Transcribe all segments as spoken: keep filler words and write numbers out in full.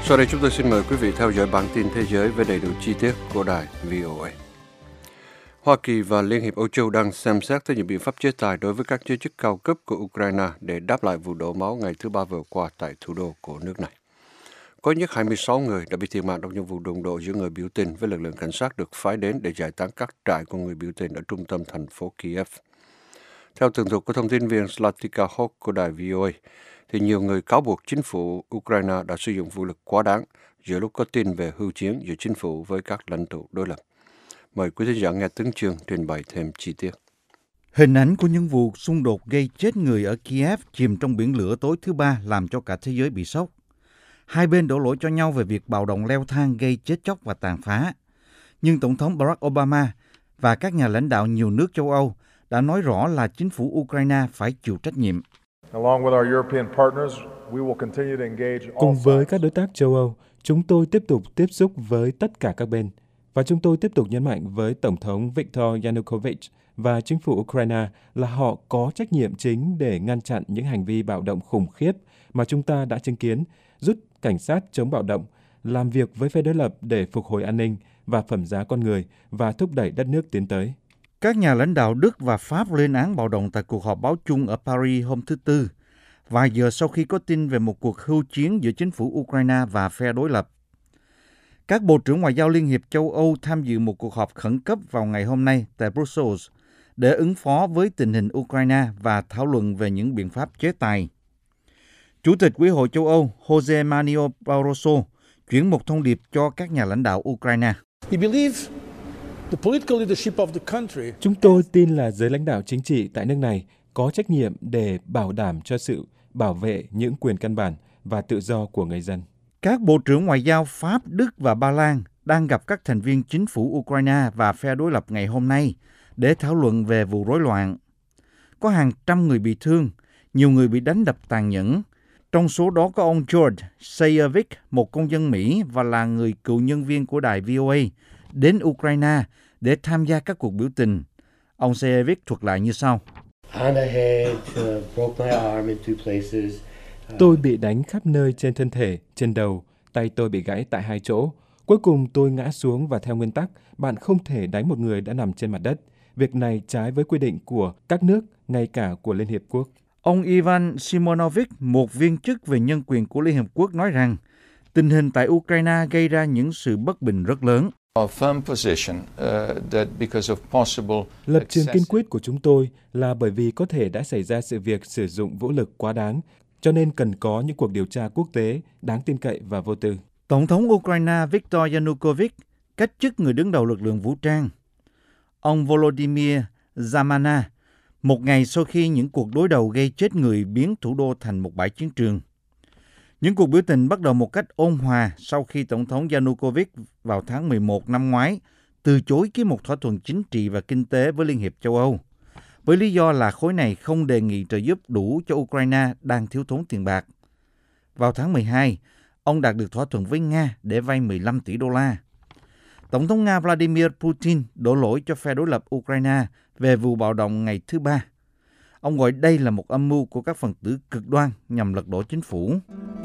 Sau đây chúng tôi xin mời quý vị theo dõi bản tin thế giới với đầy đủ chi tiết của đài vê o a. Hoa Kỳ và Liên hiệp Âu Châu đang xem xét tới những biện pháp chế tài đối với các giới chức cao cấp của Ukraine để đáp lại vụ đổ máu ngày thứ Ba vừa qua tại thủ đô của nước này. Có ít nhất hai mươi sáu người đã bị thiệt mạng trong những vụ đụng độ giữa người biểu tình với lực lượng cảnh sát được phái đến để giải tán các trại của người biểu tình ở trung tâm thành phố Kiev. Theo tường thuật của thông tin viên Zlatica Hawk của đài vê o a, thì nhiều người cáo buộc chính phủ Ukraine đã sử dụng vũ lực quá đáng giữa lúc có tin về hưu chiến giữa chính phủ với các lãnh tụ đối lập. Mời quý thính giả nghe Tấn Chương trình bày thêm chi tiết. Hình ảnh của những vụ xung đột gây chết người ở Kiev chìm trong biển lửa tối thứ Ba làm cho cả thế giới bị sốc. Hai bên đổ lỗi cho nhau về việc bạo động leo thang gây chết chóc và tàn phá. Nhưng Tổng thống Barack Obama và các nhà lãnh đạo nhiều nước châu Âu đã nói rõ là chính phủ Ukraine phải chịu trách nhiệm. Cùng với các đối tác châu Âu, chúng tôi tiếp tục tiếp xúc với tất cả các bên. Và chúng tôi tiếp tục nhấn mạnh với Tổng thống Viktor Yanukovych và chính phủ Ukraine là họ có trách nhiệm chính để ngăn chặn những hành vi bạo động khủng khiếp mà chúng ta đã chứng kiến, rút cảnh sát chống bạo động, làm việc với phe đối lập để phục hồi an ninh và phẩm giá con người và thúc đẩy đất nước tiến tới. Các nhà lãnh đạo Đức và Pháp lên án bạo động tại cuộc họp báo chung ở Paris hôm thứ Tư, vài giờ sau khi có tin về một cuộc hưu chiến giữa chính phủ Ukraine và phe đối lập. Các bộ trưởng ngoại giao Liên hiệp châu Âu tham dự một cuộc họp khẩn cấp vào ngày hôm nay tại Brussels để ứng phó với tình hình Ukraine và thảo luận về những biện pháp chế tài. Chủ tịch Ủy hội châu Âu Jose Manuel Barroso chuyển một thông điệp cho các nhà lãnh đạo Ukraine. Chúng tôi tin là giới lãnh đạo chính trị tại nước này có trách nhiệm để bảo đảm cho sự bảo vệ những quyền căn bản và tự do của người dân. Các bộ trưởng ngoại giao Pháp, Đức và Ba Lan đang gặp các thành viên chính phủ Ukraine và phe đối lập ngày hôm nay để thảo luận về vụ rối loạn. Có hàng trăm người bị thương, nhiều người bị đánh đập tàn nhẫn. Trong số đó có ông George Sayevich, một công dân Mỹ và là người cựu nhân viên của đài vê o a, đến Ukraine để tham gia các cuộc biểu tình. Ông Sayevich thuật lại như sau. Tôi bị đánh khắp nơi trên thân thể, trên đầu, tay tôi bị gãy tại hai chỗ. Cuối cùng tôi ngã xuống và theo nguyên tắc, bạn không thể đánh một người đã nằm trên mặt đất. Việc này trái với quy định của các nước, ngay cả của Liên Hiệp Quốc. Ông Ivan Simonovic, một viên chức về nhân quyền của Liên Hiệp Quốc nói rằng tình hình tại Ukraine gây ra những sự bất bình rất lớn. Lập trường kiên quyết của chúng tôi là bởi vì có thể đã xảy ra sự việc sử dụng vũ lực quá đáng, cho nên cần có những cuộc điều tra quốc tế đáng tin cậy và vô tư. Tổng thống Ukraine Viktor Yanukovych cách chức người đứng đầu lực lượng vũ trang. Ông Volodymyr Zamana, một ngày sau khi những cuộc đối đầu gây chết người biến thủ đô thành một bãi chiến trường. Những cuộc biểu tình bắt đầu một cách ôn hòa sau khi Tổng thống Yanukovych vào tháng mười một năm ngoái từ chối ký một thỏa thuận chính trị và kinh tế với Liên hiệp châu Âu, với lý do là khối này không đề nghị trợ giúp đủ cho Ukraine đang thiếu thốn tiền bạc. Vào tháng mười hai, ông đạt được thỏa thuận với Nga để vay mười lăm tỷ đô la. Tổng thống Nga Vladimir Putin đổ lỗi cho phe đối lập Ukraine về vụ bạo động ngày thứ Ba. Ông gọi đây là một âm mưu của các phần tử cực đoan nhằm lật đổ chính phủ.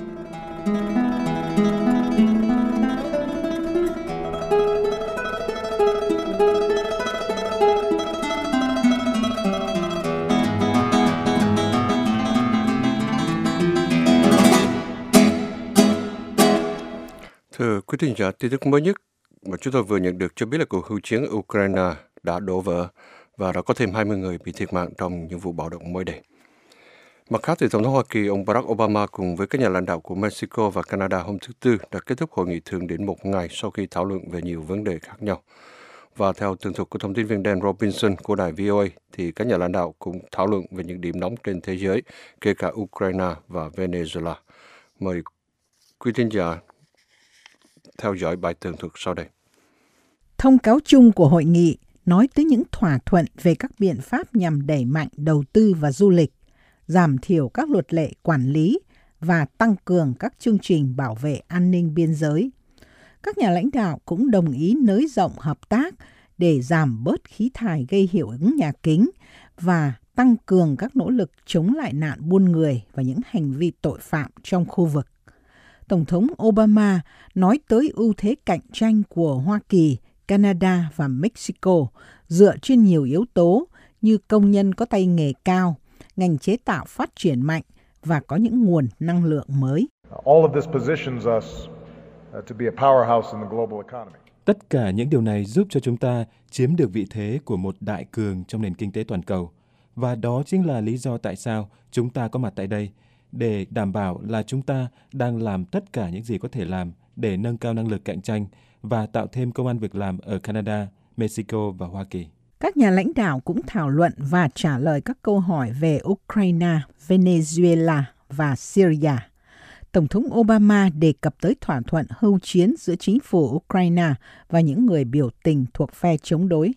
Thưa quý thính giả, tin tức mới nhất mà chúng tôi vừa nhận được cho biết là cuộc hưu chiến ở Ukraine đã đổ vỡ và đã có thêm hai mươi người bị thiệt mạng trong những vụ bạo động mới đây. Mặt khác, thì Tổng thống Hoa Kỳ ông Barack Obama cùng với các nhà lãnh đạo của Mexico và Canada hôm thứ Tư đã kết thúc hội nghị thượng đỉnh một ngày sau khi thảo luận về nhiều vấn đề khác nhau. Và theo tường thuật của thông tin viên Dan Robinson của đài vê o a, thì các nhà lãnh đạo cũng thảo luận về những điểm nóng trên thế giới, kể cả Ukraine và Venezuela. Mời quý thính giả theo dõi bài tường thuật sau đây. Thông cáo chung của hội nghị nói tới những thỏa thuận về các biện pháp nhằm đẩy mạnh đầu tư và du lịch, giảm thiểu các luật lệ quản lý và tăng cường các chương trình bảo vệ an ninh biên giới. Các nhà lãnh đạo cũng đồng ý nới rộng hợp tác để giảm bớt khí thải gây hiệu ứng nhà kính và tăng cường các nỗ lực chống lại nạn buôn người và những hành vi tội phạm trong khu vực. Tổng thống Obama nói tới ưu thế cạnh tranh của Hoa Kỳ, Canada và Mexico dựa trên nhiều yếu tố như công nhân có tay nghề cao, ngành chế tạo phát triển mạnh và có những nguồn năng lượng mới. Tất cả những điều này giúp cho chúng ta chiếm được vị thế của một đại cường trong nền kinh tế toàn cầu. Và đó chính là lý do tại sao chúng ta có mặt tại đây, để đảm bảo là chúng ta đang làm tất cả những gì có thể làm để nâng cao năng lực cạnh tranh và tạo thêm công ăn việc làm ở Canada, Mexico và Hoa Kỳ. Các nhà lãnh đạo cũng thảo luận và trả lời các câu hỏi về Ukraine, Venezuela và Syria. Tổng thống Obama đề cập tới thỏa thuận hưu chiến giữa chính phủ Ukraine và những người biểu tình thuộc phe chống đối.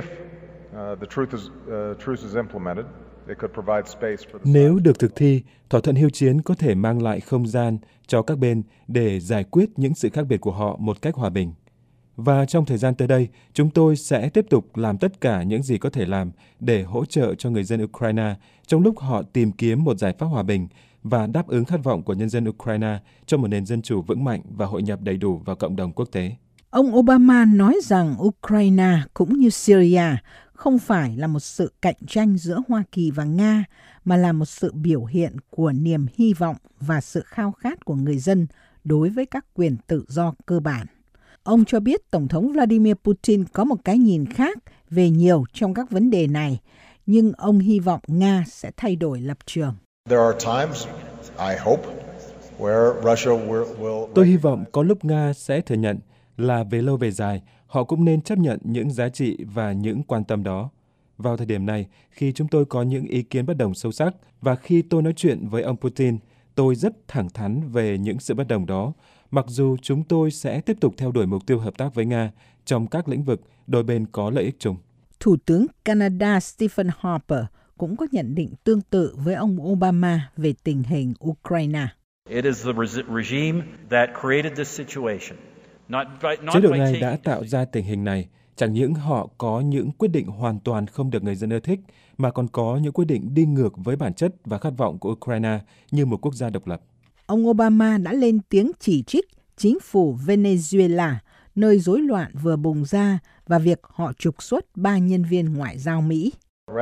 Nếu được thực thi, thỏa thuận hưu chiến có thể mang lại không gian cho các bên để giải quyết những sự khác biệt của họ một cách hòa bình. Và trong thời gian tới đây, chúng tôi sẽ tiếp tục làm tất cả những gì có thể làm để hỗ trợ cho người dân Ukraine trong lúc họ tìm kiếm một giải pháp hòa bình và đáp ứng khát vọng của nhân dân Ukraine cho một nền dân chủ vững mạnh và hội nhập đầy đủ vào cộng đồng quốc tế. Ông Obama nói rằng Ukraine cũng như Syria không phải là một sự cạnh tranh giữa Hoa Kỳ và Nga, mà là một sự biểu hiện của niềm hy vọng và sự khao khát của người dân đối với các quyền tự do cơ bản. Ông cho biết Tổng thống Vladimir Putin có một cái nhìn khác về nhiều trong các vấn đề này, nhưng ông hy vọng Nga sẽ thay đổi lập trường. Tôi hy vọng có lúc Nga sẽ thừa nhận là về lâu về dài, họ cũng nên chấp nhận những giá trị và những quan tâm đó. Vào thời điểm này, khi chúng tôi có những ý kiến bất đồng sâu sắc và khi tôi nói chuyện với ông Putin, tôi rất thẳng thắn về những sự bất đồng đó, mặc dù chúng tôi sẽ tiếp tục theo đuổi mục tiêu hợp tác với Nga trong các lĩnh vực đôi bên có lợi ích chung. Thủ tướng Canada Stephen Harper cũng có nhận định tương tự với ông Obama về tình hình Ukraine. Chế độ này đã tạo ra tình hình này. Chẳng những họ có những quyết định hoàn toàn không được người dân ưa thích, mà còn có những quyết định đi ngược với bản chất và khát vọng của Ukraine như một quốc gia độc lập. Ông Obama đã lên tiếng chỉ trích chính phủ Venezuela, nơi rối loạn vừa bùng ra, và việc họ trục xuất ba nhân viên ngoại giao Mỹ.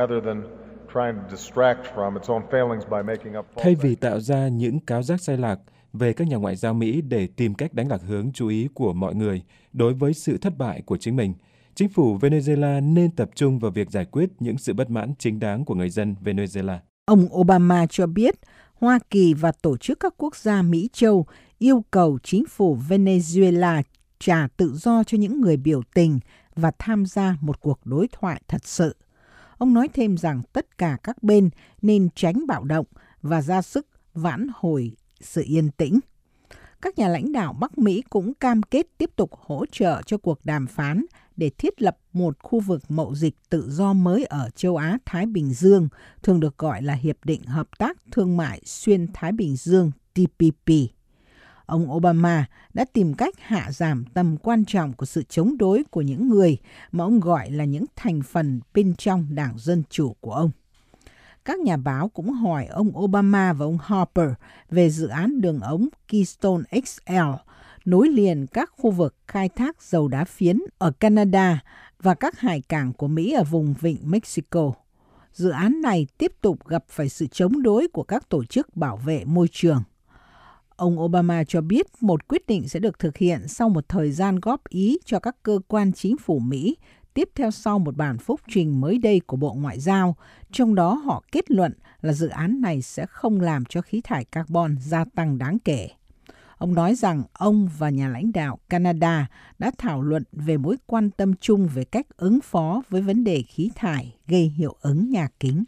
Thay vì tạo ra những cáo giác sai lạc về các nhà ngoại giao Mỹ để tìm cách đánh lạc hướng chú ý của mọi người đối với sự thất bại của chính mình, chính phủ Venezuela nên tập trung vào việc giải quyết những sự bất mãn chính đáng của người dân Venezuela. Ông Obama cho biết Hoa Kỳ và tổ chức các quốc gia Mỹ Châu yêu cầu chính phủ Venezuela trả tự do cho những người biểu tình và tham gia một cuộc đối thoại thật sự. Ông nói thêm rằng tất cả các bên nên tránh bạo động và ra sức vãn hồi sự yên tĩnh. Các nhà lãnh đạo Bắc Mỹ cũng cam kết tiếp tục hỗ trợ cho cuộc đàm phán để thiết lập một khu vực mậu dịch tự do mới ở châu Á-Thái Bình Dương, thường được gọi là Hiệp định Hợp tác Thương mại Xuyên Thái Bình Dương T P P. Ông Obama đã tìm cách hạ giảm tầm quan trọng của sự chống đối của những người mà ông gọi là những thành phần bên trong Đảng Dân Chủ của ông. Các nhà báo cũng hỏi ông Obama và ông Harper về dự án đường ống Keystone X L, nối liền các khu vực khai thác dầu đá phiến ở Canada và các hải cảng của Mỹ ở vùng vịnh Mexico. Dự án này tiếp tục gặp phải sự chống đối của các tổ chức bảo vệ môi trường. Ông Obama cho biết một quyết định sẽ được thực hiện sau một thời gian góp ý cho các cơ quan chính phủ Mỹ, tiếp theo sau một bản phúc trình mới đây của Bộ Ngoại giao, trong đó họ kết luận là dự án này sẽ không làm cho khí thải carbon gia tăng đáng kể. Ông nói rằng ông và nhà lãnh đạo Canada đã thảo luận về mối quan tâm chung về cách ứng phó với vấn đề khí thải gây hiệu ứng nhà kính.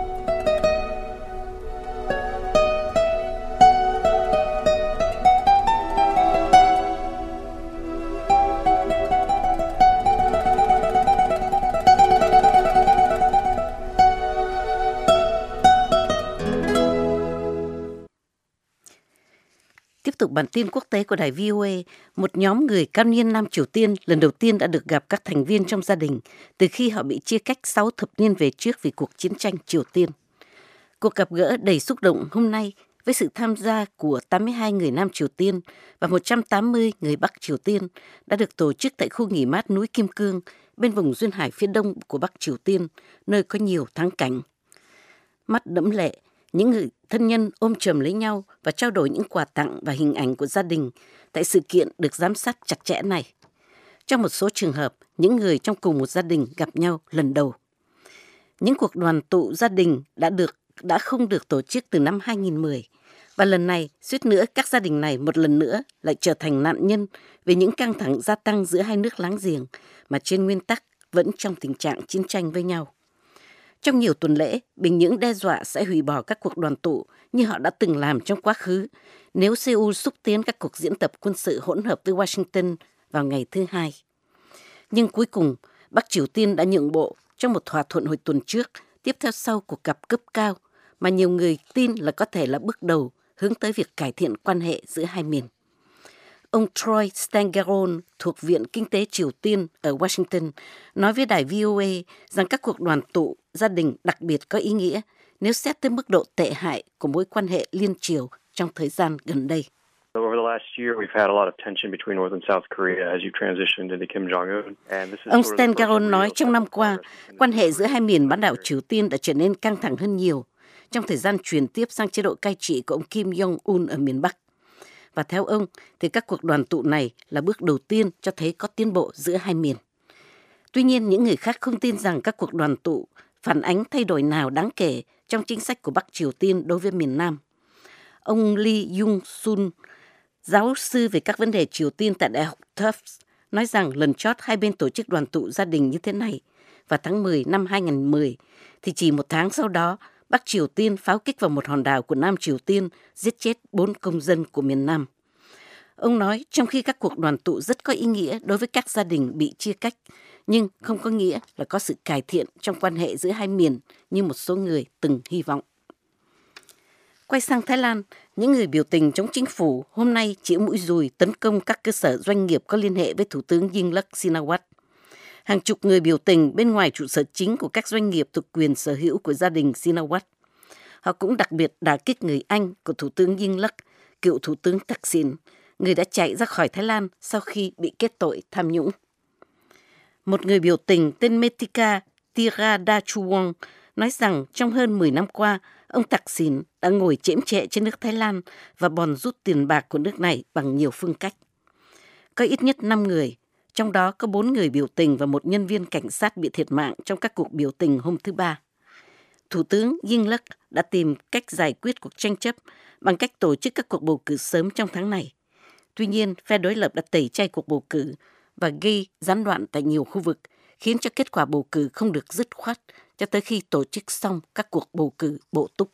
Tiếp tục bản tin quốc tế của đài vê o a, một nhóm người cao niên Nam Triều Tiên lần đầu tiên đã được gặp các thành viên trong gia đình từ khi họ bị chia cách sáu thập niên về trước vì cuộc chiến tranh Triều Tiên. Cuộc gặp gỡ đầy xúc động hôm nay với sự tham gia của tám mươi hai người Nam Triều Tiên và một trăm tám mươi người Bắc Triều Tiên, đã được tổ chức tại khu nghỉ mát núi Kim Cương bên vùng duyên hải phía đông của Bắc Triều Tiên, nơi có nhiều thắng cảnh. Mắt đẫm lệ, những người thân nhân ôm chầm lấy nhau và trao đổi những quà tặng và hình ảnh của gia đình tại sự kiện được giám sát chặt chẽ này. Trong một số trường hợp, những người trong cùng một gia đình gặp nhau lần đầu. Những cuộc đoàn tụ gia đình đã được đã không được tổ chức từ năm hai nghìn không trăm mười, và lần này, suýt nữa các gia đình này một lần nữa lại trở thành nạn nhân về những căng thẳng gia tăng giữa hai nước láng giềng mà trên nguyên tắc vẫn trong tình trạng chiến tranh với nhau. Trong nhiều tuần lễ, Bình Nhưỡng đe dọa sẽ hủy bỏ các cuộc đoàn tụ như họ đã từng làm trong quá khứ nếu Seoul xúc tiến các cuộc diễn tập quân sự hỗn hợp với Washington vào ngày thứ Hai. Nhưng cuối cùng, Bắc Triều Tiên đã nhượng bộ trong một thỏa thuận hồi tuần trước, tiếp theo sau cuộc gặp cấp cao, mà nhiều người tin là có thể là bước đầu hướng tới việc cải thiện quan hệ giữa hai miền. Ông Troy Stangeron thuộc Viện Kinh tế Triều Tiên ở Washington nói với đài vê o a rằng các cuộc đoàn tụ gia đình đặc biệt có ý nghĩa nếu xét tới mức độ tệ hại của mối quan hệ liên triều trong thời gian gần đây. Ông Stangeron nói trong năm qua, quan hệ giữa hai miền bán đảo Triều Tiên đã trở nên căng thẳng hơn nhiều trong thời gian chuyển tiếp sang chế độ cai trị của ông Kim Jong-un ở miền Bắc. Và theo ông, thì các cuộc đoàn tụ này là bước đầu tiên cho thấy có tiến bộ giữa hai miền. Tuy nhiên, những người khác không tin rằng các cuộc đoàn tụ phản ánh thay đổi nào đáng kể trong chính sách của Bắc Triều Tiên đối với miền Nam. Ông Lee Jung-sun, giáo sư về các vấn đề Triều Tiên tại Đại học Tufts, nói rằng lần chót hai bên tổ chức đoàn tụ gia đình như thế này vào tháng mười năm hai nghìn không trăm mười, thì chỉ một tháng sau đó, Bắc Triều Tiên pháo kích vào một hòn đảo của Nam Triều Tiên, giết chết bốn công dân của miền Nam. Ông nói trong khi các cuộc đoàn tụ rất có ý nghĩa đối với các gia đình bị chia cách, nhưng không có nghĩa là có sự cải thiện trong quan hệ giữa hai miền như một số người từng hy vọng. Quay sang Thái Lan, những người biểu tình chống chính phủ hôm nay chĩa mũi dùi tấn công các cơ sở doanh nghiệp có liên hệ với Thủ tướng Yingluck Shinawatra. Hàng chục người biểu tình bên ngoài trụ sở chính của các doanh nghiệp thuộc quyền sở hữu của gia đình Shinawatra. Họ cũng đặc biệt đả kích người anh của Thủ tướng Yingluck, cựu Thủ tướng Thaksin, người đã chạy ra khỏi Thái Lan sau khi bị kết tội tham nhũng. Một người biểu tình tên Metika Tiradachuwong nói rằng trong hơn mười năm qua, ông Thaksin đã ngồi chễm chệ trên nước Thái Lan và bòn rút tiền bạc của nước này bằng nhiều phương cách. Có ít nhất năm người, trong đó có bốn người biểu tình và một nhân viên cảnh sát bị thiệt mạng trong các cuộc biểu tình hôm thứ Ba. Thủ tướng Yingluck đã tìm cách giải quyết cuộc tranh chấp bằng cách tổ chức các cuộc bầu cử sớm trong tháng này. Tuy nhiên, phe đối lập đã tẩy chay cuộc bầu cử và gây gián đoạn tại nhiều khu vực, khiến cho kết quả bầu cử không được dứt khoát cho tới khi tổ chức xong các cuộc bầu cử bổ túc.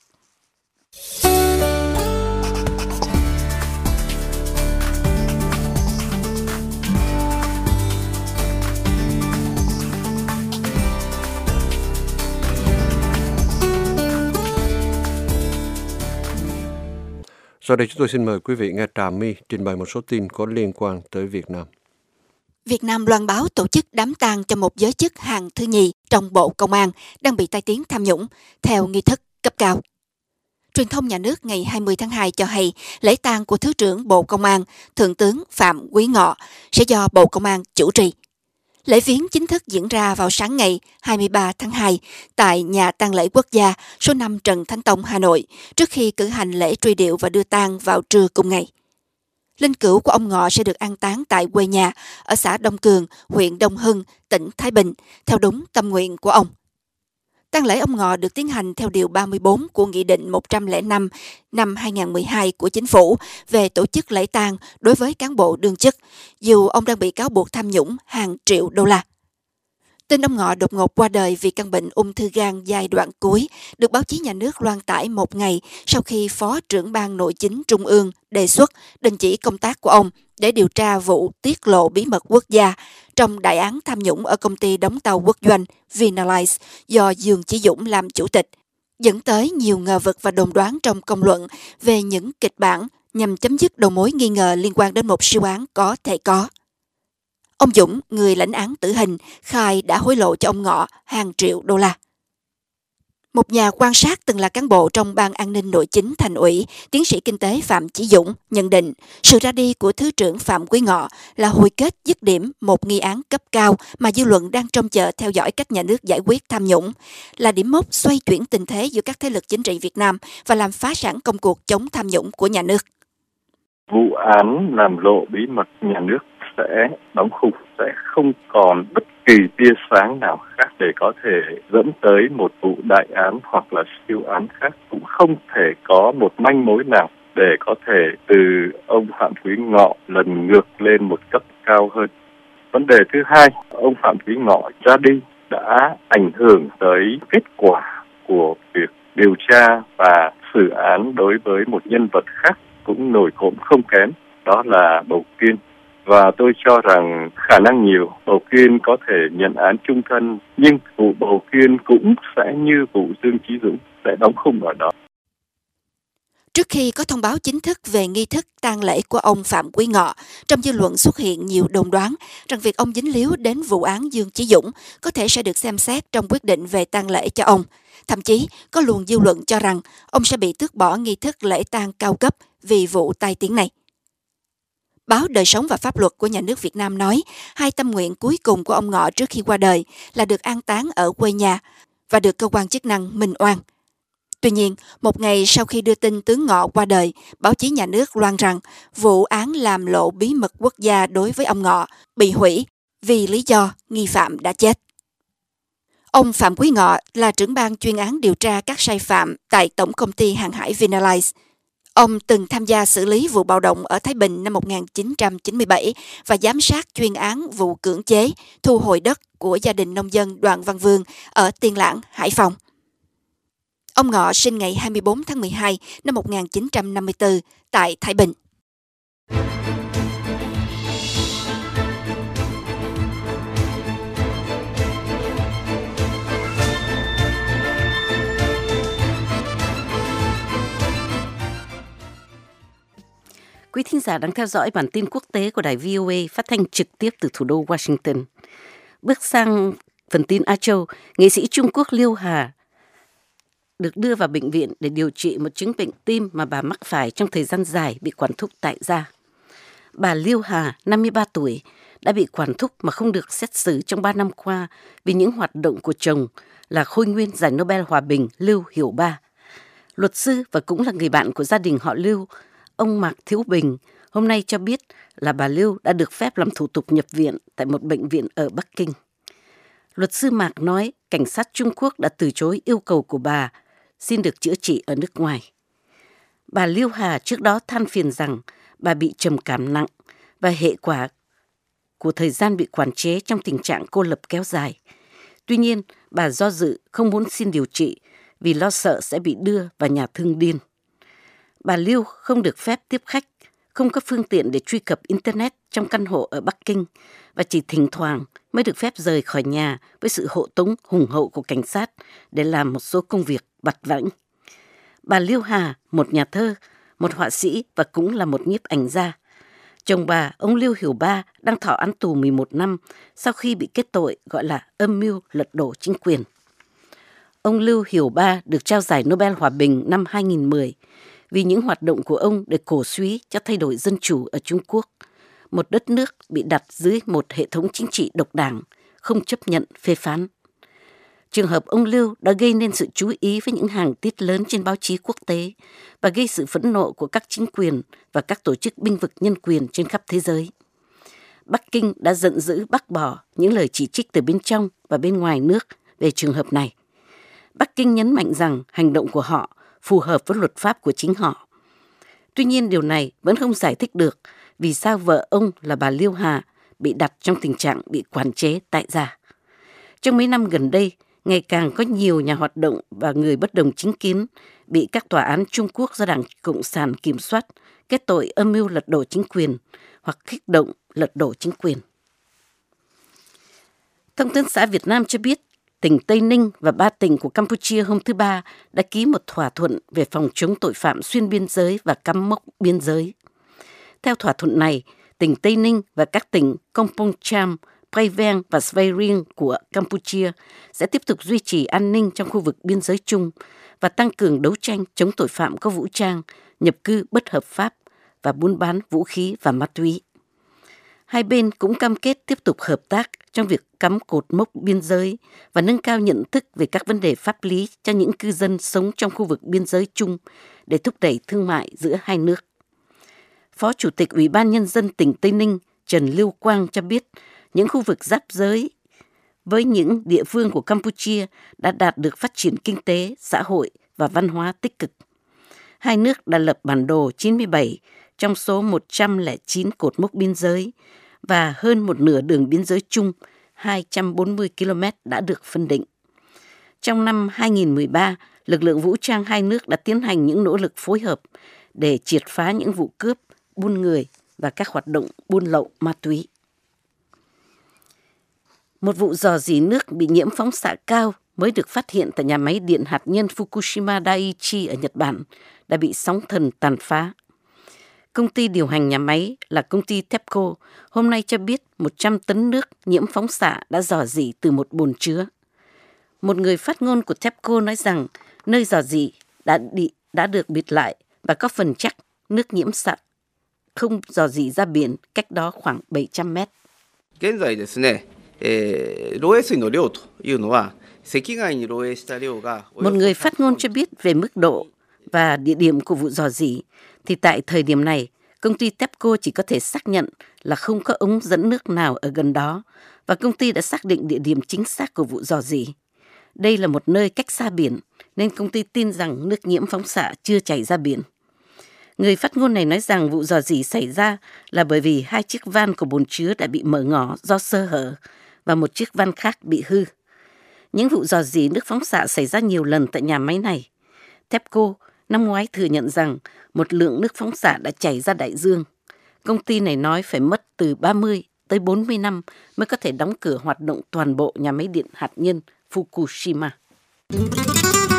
Sau đây chúng tôi xin mời quý vị nghe Trà My trình bày một số tin có liên quan tới Việt Nam. Việt Nam loan báo tổ chức đám tang cho một giới chức hạng thứ nhì trong Bộ Công an đang bị tai tiếng tham nhũng theo nghi thức cấp cao. Truyền thông nhà nước ngày hai mươi tháng hai cho hay lễ tang của Thứ trưởng Bộ Công an, Thượng tướng Phạm Quý Ngọ sẽ do Bộ Công an chủ trì. Lễ viếng chính thức diễn ra vào sáng ngày hai mươi ba tháng hai tại nhà tang lễ quốc gia số năm Trần Thánh Tông, Hà Nội, trước khi cử hành lễ truy điệu và đưa tang vào trưa cùng ngày. Linh cữu của ông Ngọ sẽ được an táng tại quê nhà ở xã Đông Cường, huyện Đông Hưng, tỉnh Thái Bình, theo đúng tâm nguyện của ông. Tang lễ ông Ngọ được tiến hành theo điều ba mươi bốn của Nghị định một trăm lẻ năm năm hai nghìn không trăm mười hai của Chính phủ về tổ chức lễ tang đối với cán bộ đương chức, dù ông đang bị cáo buộc tham nhũng hàng triệu đô la. Tin ông Ngọ đột ngột qua đời vì căn bệnh ung thư gan giai đoạn cuối được báo chí nhà nước loan tải một ngày sau khi Phó trưởng Ban Nội chính Trung ương đề xuất đình chỉ công tác của ông để điều tra vụ tiết lộ bí mật quốc gia trong đại án tham nhũng ở công ty đóng tàu quốc doanh Vinalize do Dương Chí Dũng làm chủ tịch, dẫn tới nhiều ngờ vực và đồn đoán trong công luận về những kịch bản nhằm chấm dứt đầu mối nghi ngờ liên quan đến một siêu án có thể có. Ông Dũng, người lãnh án tử hình, khai đã hối lộ cho ông Ngọ hàng triệu đô la. Một nhà quan sát từng là cán bộ trong Ban An ninh Nội chính Thành ủy, tiến sĩ kinh tế Phạm Chí Dũng nhận định sự ra đi của Thứ trưởng Phạm Quý Ngọ là hồi kết dứt điểm một nghi án cấp cao mà dư luận đang trông chờ theo dõi cách nhà nước giải quyết tham nhũng, là điểm mốc xoay chuyển tình thế giữa các thế lực chính trị Việt Nam và làm phá sản công cuộc chống tham nhũng của nhà nước. Vụ án làm lộ bí mật nhà nước sẽ đóng khung, sẽ không còn bất kỳ tia sáng nào khác để có thể dẫn tới một vụ đại án hoặc là siêu án khác, cũng không thể có một manh mối nào để có thể từ ông Phạm Quý Ngọ lần ngược lên một cấp cao hơn. Vấn đề thứ hai, ông Phạm Quý Ngọ ra đi đã ảnh hưởng tới kết quả của việc điều tra và xử án đối với một nhân vật khác cũng nổi cộm không kém, đó là Bầu Kiên. Và tôi cho rằng khả năng nhiều Bầu Kiên có thể nhận án chung thân, nhưng vụ Bầu Kiên cũng sẽ như vụ Dương Chí Dũng, sẽ đóng khung ở đó. Trước khi có thông báo chính thức về nghi thức tang lễ của ông Phạm Quý Ngọ, trong dư luận xuất hiện nhiều đồn đoán rằng việc ông dính líu đến vụ án Dương Chí Dũng có thể sẽ được xem xét trong quyết định về tang lễ cho ông. Thậm chí, có luồng dư luận cho rằng ông sẽ bị tước bỏ nghi thức lễ tang cao cấp vì vụ tai tiếng này. Báo Đời Sống và Pháp Luật của Nhà nước Việt Nam nói, hai tâm nguyện cuối cùng của ông Ngọ trước khi qua đời là được an táng ở quê nhà và được cơ quan chức năng minh oan. Tuy nhiên, một ngày sau khi đưa tin tướng Ngọ qua đời, báo chí nhà nước loan rằng vụ án làm lộ bí mật quốc gia đối với ông Ngọ bị hủy vì lý do nghi phạm đã chết. Ông Phạm Quý Ngọ là trưởng ban chuyên án điều tra các sai phạm tại Tổng công ty Hàng hải Vinalize. Ông từng tham gia xử lý vụ bạo động ở Thái Bình năm một nghìn chín trăm chín mươi bảy và giám sát chuyên án vụ cưỡng chế, thu hồi đất của gia đình nông dân Đoàn Văn Vương ở Tiên Lãng, Hải Phòng. Ông Ngọ sinh ngày hai mươi tư tháng mười hai năm một nghìn chín trăm năm mươi tư tại Thái Bình. Quý thính giả đang theo dõi bản tin quốc tế của đài vê o a phát thanh trực tiếp từ thủ đô Washington. Bước sang phần tin Á Châu, nghệ sĩ Trung Quốc Liêu Hà được đưa vào bệnh viện để điều trị một chứng bệnh tim mà bà mắc phải trong thời gian dài bị quản thúc tại gia. Bà Liêu Hà, năm mươi ba tuổi, đã bị quản thúc mà không được xét xử trong ba năm qua vì những hoạt động của chồng là khôi nguyên giải Nobel Hòa bình Lưu Hiểu Ba. Luật sư và cũng là người bạn của gia đình họ Lưu, ông Mạc Thiếu Bình, hôm nay cho biết là bà Lưu đã được phép làm thủ tục nhập viện tại một bệnh viện ở Bắc Kinh. Luật sư Mạc nói cảnh sát Trung Quốc đã từ chối yêu cầu của bà xin được chữa trị ở nước ngoài. Bà Liêu Hà trước đó than phiền rằng bà bị trầm cảm nặng và hệ quả của thời gian bị quản chế trong tình trạng cô lập kéo dài. Tuy nhiên, bà do dự không muốn xin điều trị vì lo sợ sẽ bị đưa vào nhà thương điên. Bà Liêu không được phép tiếp khách, không có phương tiện để truy cập Internet trong căn hộ ở Bắc Kinh và chỉ thỉnh thoảng mới được phép rời khỏi nhà với sự hộ tống hùng hậu của cảnh sát để làm một số công việc vặt vãnh. Bà Liêu Hà, một nhà thơ, một họa sĩ và cũng là một nhiếp ảnh gia. Chồng bà, ông Lưu Hiểu Ba, đang thọ án tù mười một năm sau khi bị kết tội gọi là âm mưu lật đổ chính quyền. Ông Lưu Hiểu Ba được trao giải Nobel Hòa bình năm hai nghìn không trăm mười vì những hoạt động của ông để cổ suý cho thay đổi dân chủ ở Trung Quốc, một đất nước bị đặt dưới một hệ thống chính trị độc đảng, không chấp nhận phê phán. Trường hợp ông Lưu đã gây nên sự chú ý với những hàng tiết lớn trên báo chí quốc tế và gây sự phẫn nộ của các chính quyền và các tổ chức bênh vực nhân quyền trên khắp thế giới. Bắc Kinh đã giận dữ bác bỏ những lời chỉ trích từ bên trong và bên ngoài nước về trường hợp này. Bắc Kinh nhấn mạnh rằng hành động của họ phù hợp với luật pháp của chính họ. Tuy nhiên điều này vẫn không giải thích được vì sao vợ ông là bà Liêu Hà bị đặt trong tình trạng bị quản chế tại gia. Trong mấy năm gần đây, ngày càng có nhiều nhà hoạt động và người bất đồng chính kiến bị các tòa án Trung Quốc do Đảng Cộng sản kiểm soát kết tội âm mưu lật đổ chính quyền hoặc kích động lật đổ chính quyền. Thông tấn xã Việt Nam cho biết tỉnh Tây Ninh và ba tỉnh của Campuchia hôm thứ Ba đã ký một thỏa thuận về phòng chống tội phạm xuyên biên giới và cắm mốc biên giới. Theo thỏa thuận này, tỉnh Tây Ninh và các tỉnh Kompong Cham, Preven và Sveiring của Campuchia sẽ tiếp tục duy trì an ninh trong khu vực biên giới chung và tăng cường đấu tranh chống tội phạm có vũ trang, nhập cư bất hợp pháp và buôn bán vũ khí và ma túy. Hai bên cũng cam kết tiếp tục hợp tác trong việc cắm cột mốc biên giới và nâng cao nhận thức về các vấn đề pháp lý cho những cư dân sống trong khu vực biên giới chung để thúc đẩy thương mại giữa hai nước. Phó Chủ tịch Ủy ban Nhân dân tỉnh Tây Ninh Trần Lưu Quang cho biết những khu vực giáp giới với những địa phương của Campuchia đã đạt được phát triển kinh tế, xã hội và văn hóa tích cực. Hai nước đã lập bản đồ chín mươi bảy trong số một trăm lẻ chín cột mốc biên giới và hơn một nửa đường biên giới chung hai trăm bốn mươi ki lô mét đã được phân định. Trong năm hai nghìn không trăm mười ba, lực lượng vũ trang hai nước đã tiến hành những nỗ lực phối hợp để triệt phá những vụ cướp, buôn người và các hoạt động buôn lậu ma túy. Một vụ rò rỉ nước bị nhiễm phóng xạ cao mới được phát hiện tại nhà máy điện hạt nhân Fukushima Daiichi ở Nhật Bản đã bị sóng thần tàn phá. Công ty điều hành nhà máy là công ty TEPCO hôm nay cho biết một trăm tấn nước nhiễm phóng xạ đã rò rỉ từ một bồn chứa. Một người phát ngôn của TEPCO nói rằng nơi rò rỉ đã, đi, đã được bịt lại và có phần chắc nước nhiễm xạ không rò rỉ ra biển cách đó khoảng bảy trăm mét. Hiện tạiですね、えー、漏洩水の量というのは赤外に漏洩した量が Một người phát ngôn cho biết về mức độ và địa điểm của vụ rò rỉ thì tại thời điểm này, công ty TEPCO chỉ có thể xác nhận là không có ống dẫn nước nào ở gần đó và công ty đã xác định địa điểm chính xác của vụ rò rỉ. Đây là một nơi cách xa biển nên công ty tin rằng nước nhiễm phóng xạ chưa chảy ra biển. Người phát ngôn này nói rằng vụ rò rỉ xảy ra là bởi vì hai chiếc van của bồn chứa đã bị mở ngỏ do sơ hở và một chiếc van khác bị hư. Những vụ rò rỉ nước phóng xạ xảy ra nhiều lần tại nhà máy này. TEPCO năm ngoái thừa nhận rằng một lượng nước phóng xạ đã chảy ra đại dương. Công ty này nói phải mất từ ba mươi tới bốn mươi năm mới có thể đóng cửa hoạt động toàn bộ nhà máy điện hạt nhân Fukushima.